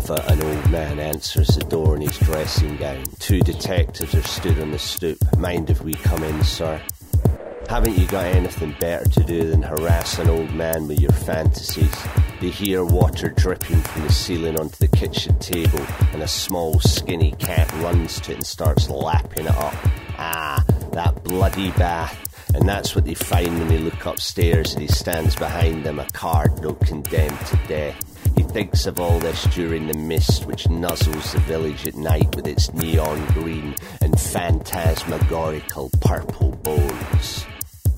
Above it, an old man answers the door in his dressing gown. Two detectives are stood on the stoop. Mind if we come in, sir? Haven't you got anything better to do than harass an old man with your fantasies? They hear water dripping from the ceiling onto the kitchen table, and a small, skinny cat runs to it and starts lapping it up. Ah, that bloody bath. And that's what they find when they look upstairs and he stands behind them, a cardinal condemned to death. He thinks of all this during the mist which nuzzles the village at night with its neon green and phantasmagorical purple bones.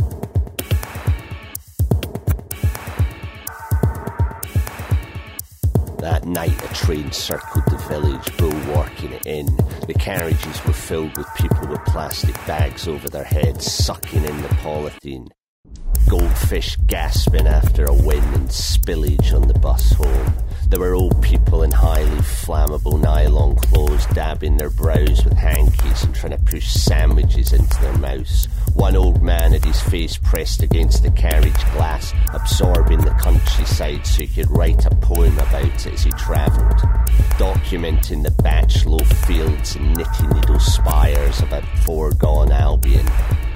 That night a train circled the village, bulwarking it in. The carriages were filled with people with plastic bags over their heads, sucking in the polythene. Goldfish gasping after a wind and spillage on the bus home. There were old people in highly flammable nylon clothes dabbing their brows with hankies and trying to push sandwiches into their mouths. One old man had his face pressed against the carriage glass, absorbing the countryside so he could write a poem about it as he travelled, documenting the batch loaf fields and knitting needle spires of a foregone Albion.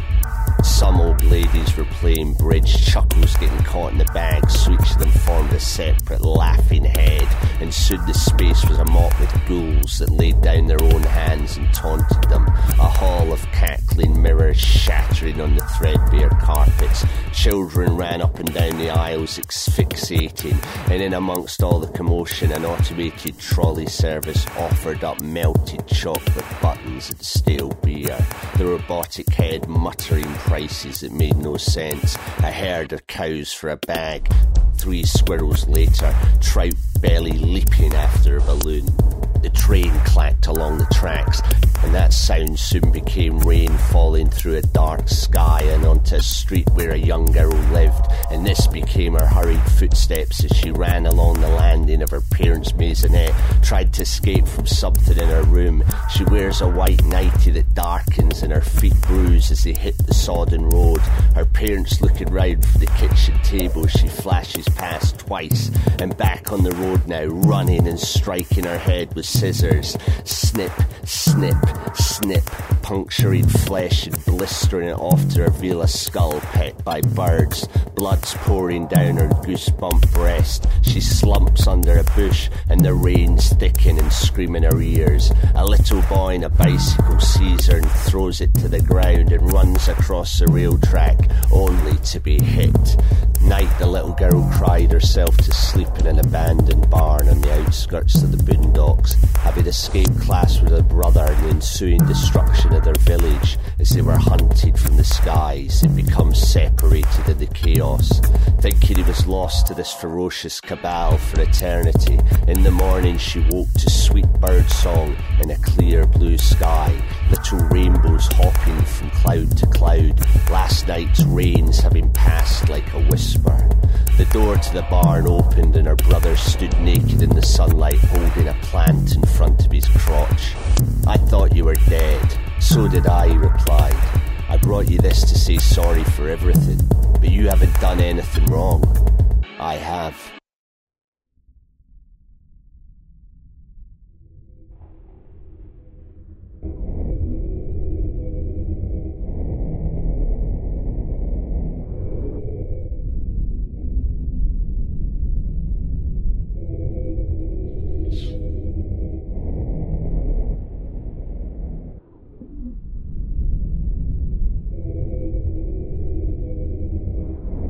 Some old ladies were playing bridge, chuckles getting caught in the bags, so each of them formed a separate laughing head, and soon the space was amok with ghouls that laid down their own hands and taunted them. A hall of cackling mirrors shattering on the threadbare carpets. Children ran up and down the aisles asphyxiating, and in amongst all the commotion an automated trolley service offered up melted chocolate buttons and stale beer. The robotic head muttering prices that made no sense. A herd of cows for a bag. 3 squirrels later, trout belly leaping after a balloon. The train clacked along the tracks, and that sound soon became rain falling through a dark sky and onto a street where a young girl lived, and this became her hurried footsteps as she ran along the landing of her parents' maisonette, tried to escape from something in her room. She wears a white nightie that darkens and her feet bruise as they hit the sodden road. Her parents looking round from the kitchen table, she flashes past twice, and back on the road now, running and striking her head with scissors. Snip, snip, snip, puncturing flesh and blistering it off to reveal a skull pecked by birds. Blood's pouring down her goosebump breast. She slumps under a bush and the rain's thick and screaming her ears. A little boy on a bicycle sees her and throws it to the ground and runs across the rail track, only to be hit. Night, the little girl cried herself to sleep in an abandoned barn on the outskirts of the boondocks, having escaped class with her brother and the ensuing destruction of their village as they were hunted from the skies and become separated in the chaos. Thinking he was lost to this ferocious cabal for eternity, in the morning she woke to sweet bird song in a clear blue sky, little rainbows hopping from cloud to cloud, last night's rains having passed like a whisper. The door to the barn opened and her brother stood naked in the sunlight holding a plant in front of his crotch. "I thought you were dead." "So did I," he replied. "I brought you this to say sorry for everything, but you haven't done anything wrong." "I have."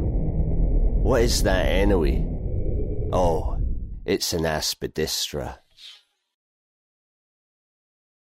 What is that anyway? Oh, it's an aspidistra.